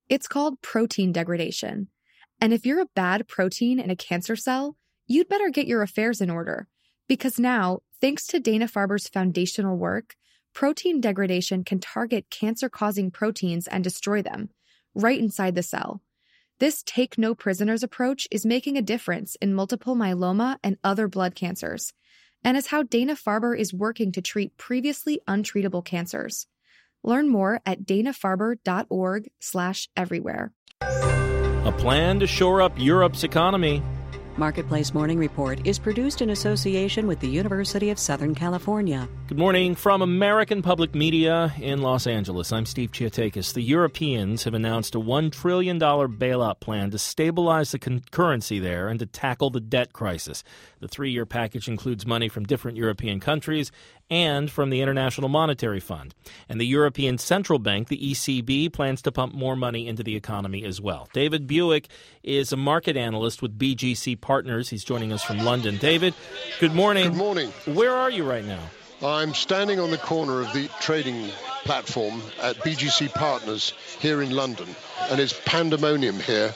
It's called protein degradation. And if you're a bad protein in a cancer cell, you'd better get your affairs in order. Because now, thanks to Dana-Farber's foundational work, protein degradation can target cancer-causing proteins and destroy them, right inside the cell. This take-no-prisoners approach is making a difference in multiple myeloma and other blood cancers, and is how Dana-Farber is working to treat previously untreatable cancers. Learn more at danafarber.org/everywhere. A plan to shore up Europe's economy. Marketplace Morning Report is produced in association with the University of Southern California. Good morning from American Public Media in Los Angeles. I'm Steve Chiatakis. The Europeans have announced a $1 trillion bailout plan to stabilize the currency there and to tackle the debt crisis. The three-year package includes money from different European countries and from the International Monetary Fund. And the European Central Bank, the ECB, plans to pump more money into the economy as well. David Buick is a market analyst with BGC Partners. He's joining us from London. David, good morning. Good morning. Where are you right now? I'm standing on the corner of the trading platform at BGC Partners here in London, and it's pandemonium here.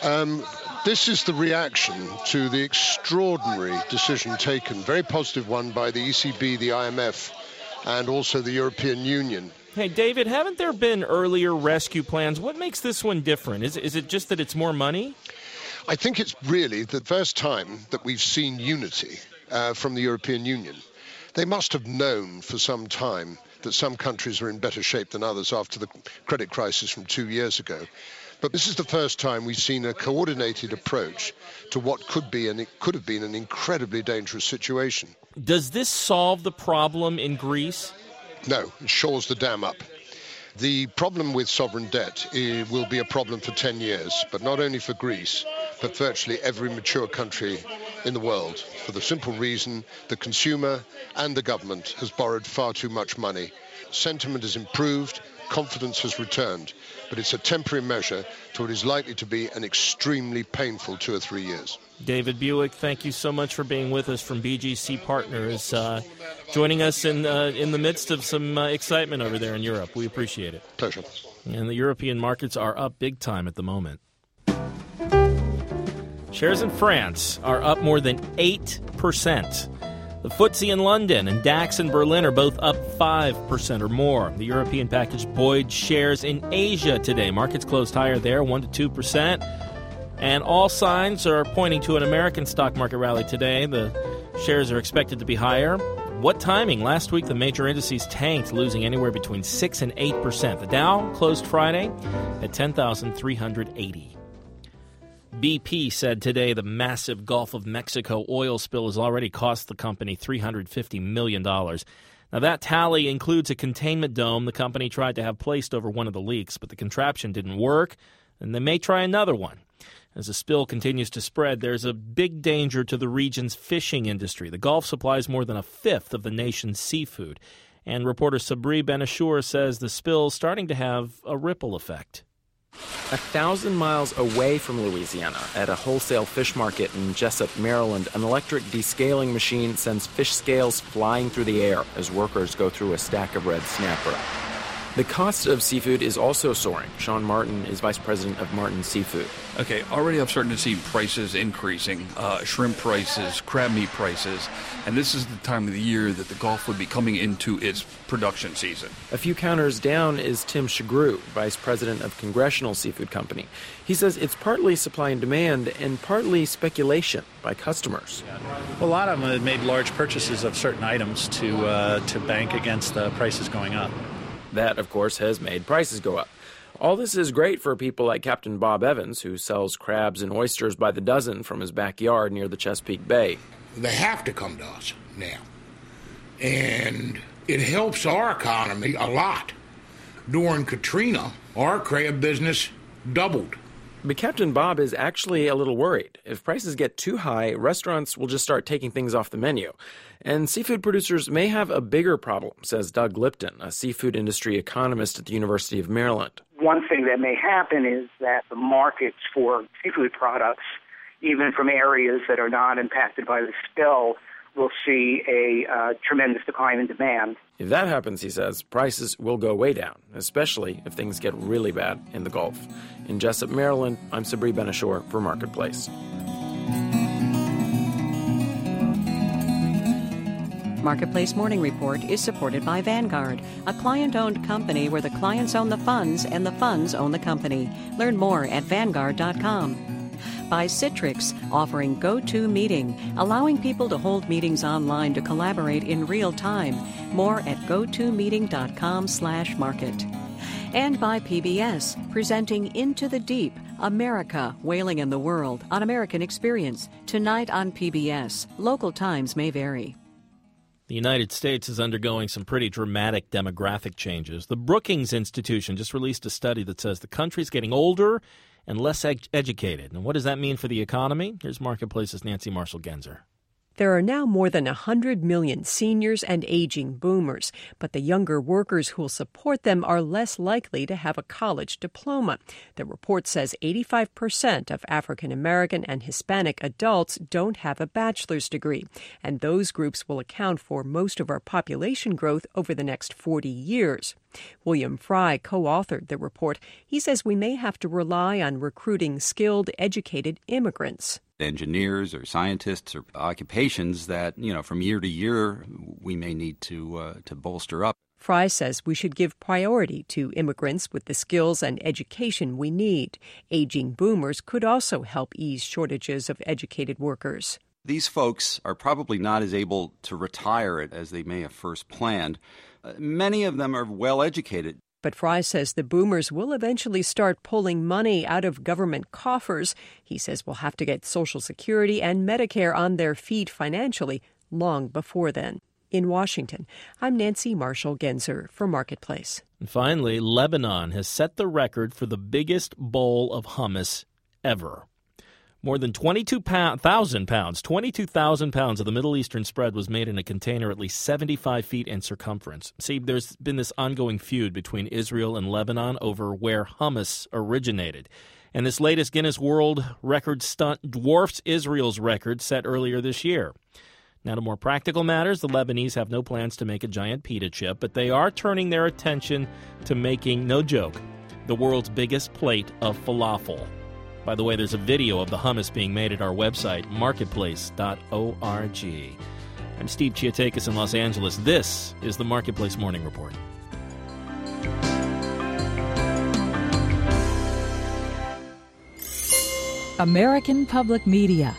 This is the reaction to the extraordinary decision taken, very positive one, by the ECB, the IMF, and also the European Union. Hey, David, haven't there been earlier rescue plans? What makes this one different? Is it just that it's more money? I think it's really the first time that we've seen unity from the European Union. They must have known for some time that some countries are in better shape than others after the credit crisis from 2 years ago. But this is the first time we've seen a coordinated approach to what could be and it could have been an incredibly dangerous situation. Does this solve the problem in Greece? No, it shores the dam up. The problem with sovereign debt will be a problem for 10 years, but not only for Greece, but virtually every mature country in the world, for the simple reason the consumer and the government has borrowed far too much money. Sentiment has improved, confidence has returned, but it's a temporary measure to what is likely to be an extremely painful 2 or 3 years. David Buick, thank you so much for being with us from BGC Partners, joining us in the midst of some excitement over there in Europe. We appreciate it. Pleasure. And the European markets are up big time at the moment. Shares in France are up more than 8%. The FTSE in London and DAX in Berlin are both up 5% or more. The European package buoyed shares in Asia today. Markets closed higher there, 1% to 2%. And all signs are pointing to an American stock market rally today. The shares are expected to be higher. What timing? Last week, the major indices tanked, losing anywhere between 6 and 8%. The Dow closed Friday at 10,380. BP said today the massive Gulf of Mexico oil spill has already cost the company $350 million. Now, that tally includes a containment dome the company tried to have placed over one of the leaks, but the contraption didn't work, and they may try another one. As the spill continues to spread, there's a big danger to the region's fishing industry. The Gulf supplies more than a fifth of the nation's seafood, and reporter Sabri Ben-Achour says the spill is starting to have a ripple effect. 1,000 miles away from Louisiana, at a wholesale fish market in Jessup, Maryland, an electric descaling machine sends fish scales flying through the air as workers go through a stack of red snapper. The cost of seafood is also soaring. Sean Martin is vice president of Martin Seafood. Okay, already I'm starting to see prices increasing, shrimp prices, crab meat prices, and this is the time of the year that the Gulf would be coming into its production season. A few counters down is Tim Shagru, vice president of Congressional Seafood Company. He says it's partly supply and demand and partly speculation by customers. Well, a lot of them have made large purchases of certain items to bank against the prices going up. That, of course, has made prices go up. All this is great for people like Captain Bob Evans, who sells crabs and oysters by the dozen from his backyard near the Chesapeake Bay. They have to come to us now. And it helps our economy a lot. During Katrina, our crab business doubled. But Captain Bob is actually a little worried. If prices get too high, restaurants will just start taking things off the menu. And seafood producers may have a bigger problem, says Doug Lipton, a seafood industry economist at the University of Maryland. One thing that may happen is that the markets for seafood products, even from areas that are not impacted by the spill, we'll see a tremendous decline in demand. If that happens, he says, prices will go way down, especially if things get really bad in the Gulf. In Jessup, Maryland, I'm Sabri Ben-Achour for Marketplace. Marketplace Morning Report is supported by Vanguard, a client-owned company where the clients own the funds and the funds own the company. Learn more at Vanguard.com. By Citrix, offering GoToMeeting, allowing people to hold meetings online to collaborate in real time. More at gotomeeting.com/market. And by PBS, presenting Into the Deep, America, Whaling in the World on American Experience. Tonight on PBS. Local times may vary. The United States is undergoing some pretty dramatic demographic changes. The Brookings Institution just released a study that says the country's getting older and less educated. And what does that mean for the economy? Here's Marketplace's Nancy Marshall-Genzer. There are now more than 100 million seniors and aging boomers, but the younger workers who will support them are less likely to have a college diploma. The report says 85% of African American and Hispanic adults don't have a bachelor's degree, and those groups will account for most of our population growth over the next 40 years. William Fry co-authored the report. He says we may have to rely on recruiting skilled, educated immigrants. Engineers or scientists or occupations that, from year to year, we may need to bolster up. Fry says we should give priority to immigrants with the skills and education we need. Aging boomers could also help ease shortages of educated workers. These folks are probably not as able to retire as they may have first planned. Many of them are well educated. But Fry says the boomers will eventually start pulling money out of government coffers. He says we'll have to get Social Security and Medicare on their feet financially long before then. In Washington, I'm Nancy Marshall-Genzer for Marketplace. And finally, Lebanon has set the record for the biggest bowl of hummus ever. More than 22,000 pounds of the Middle Eastern spread was made in a container at least 75 feet in circumference. See, there's been this ongoing feud between Israel and Lebanon over where hummus originated. And this latest Guinness World Record stunt dwarfs Israel's record set earlier this year. Now, to more practical matters, the Lebanese have no plans to make a giant pita chip, but they are turning their attention to making, no joke, the world's biggest plate of falafel. By the way, there's a video of the hummus being made at our website, marketplace.org. I'm Steve Chiatakis in Los Angeles. This is the Marketplace Morning Report. American Public Media.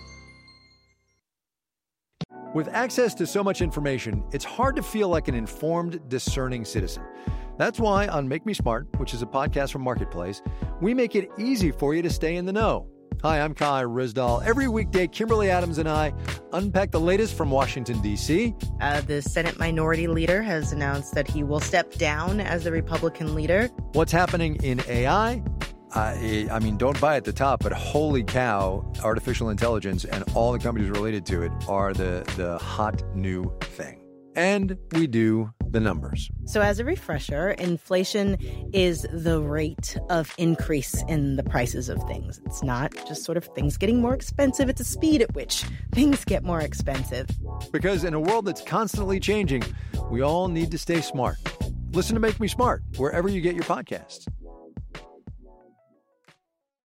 With access to so much information, it's hard to feel like an informed, discerning citizen. That's why on Make Me Smart, which is a podcast from Marketplace, we make it easy for you to stay in the know. Hi, I'm Kai Rizdal. Every weekday, Kimberly Adams and I unpack the latest from Washington, D.C. The Senate Minority Leader has announced that he will step down as the Republican leader. What's happening in AI? I mean, don't buy at the top, but holy cow, artificial intelligence and all the companies related to it are the hot new thing. And we do the numbers. So as a refresher, inflation is the rate of increase in the prices of things. It's not just sort of things getting more expensive. It's a speed at which things get more expensive. Because in a world that's constantly changing, we all need to stay smart. Listen to Make Me Smart wherever you get your podcasts.